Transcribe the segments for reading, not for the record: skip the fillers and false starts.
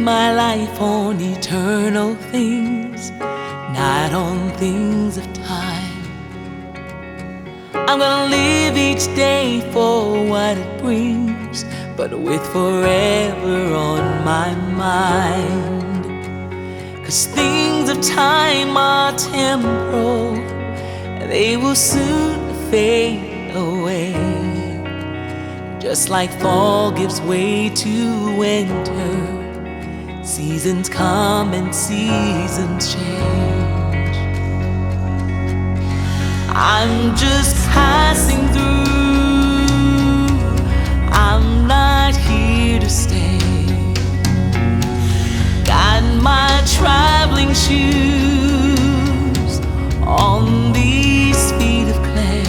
my life on eternal things, not on things of time. I'm gonna live each day for what it brings, but with forever on my mind. 'Cause things of time are temporal, they will soon fade away. Just like fall gives way to winter, seasons come and seasons change. I'm just passing through, I'm not here to stay. Got my traveling shoes on these feet of clay.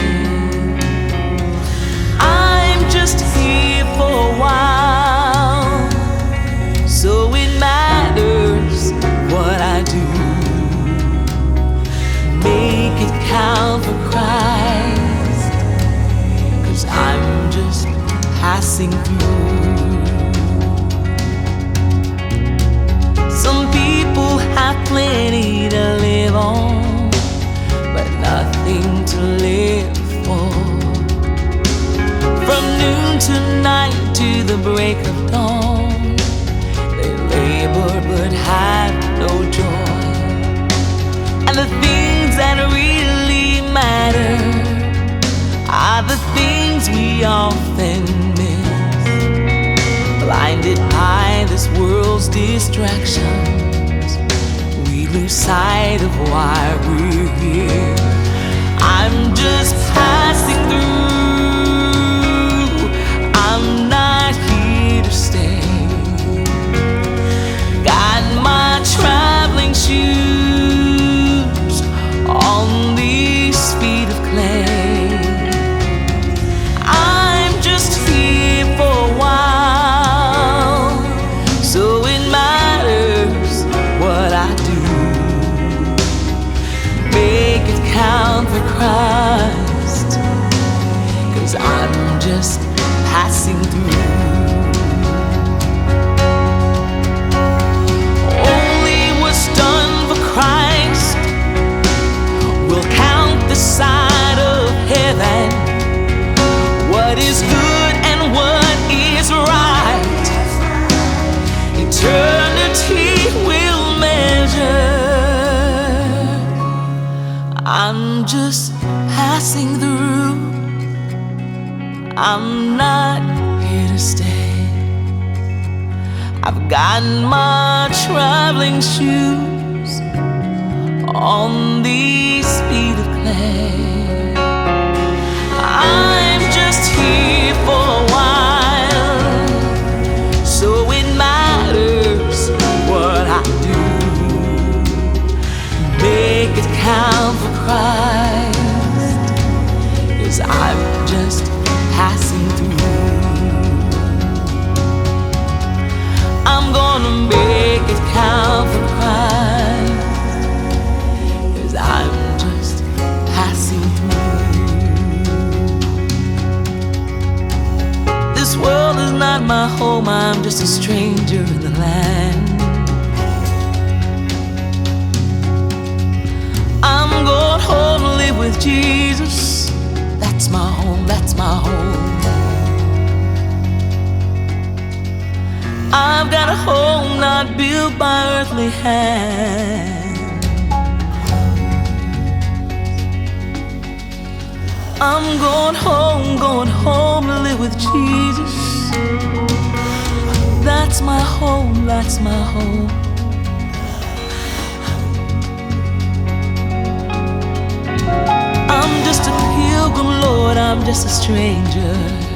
I'm just here for a while, so it matters what I do. Make it count for Christ, 'cause I'm just passing through. Some people have plenty to live on, but nothing to live for. From noon to night to the break of dawn, they labor but have no joy. And the things that really matter are the things we often miss, blinded by this world's distractions. We lose sight of why we're here. I'm just passing through, I'm not here to stay. Got my traveling shoes on these feet of clay. I'm just here for a while, so it matters what I do. Make it count for Christ, 'cause I'm just passing through. Only what's done for Christ will count the side of heaven. What is good and what is right, eternity will measure. I'm just passing through, I'm not here to stay. I've got my traveling shoes on these feet of clay. I'm just here for a while, so it matters what I do. Make it count for Christ, 'cause I'm just passing through. I'm gonna make it count for Christ, 'cause I'm just passing through. This world is not my home, I'm just a stranger in the land. I'm going home to live with Jesus. That's my home, that's my home. I've got a home not built by earthly hands. I'm going home to live with Jesus. That's my home, that's my home. I'm just a pilgrim, Lord, I'm just a stranger.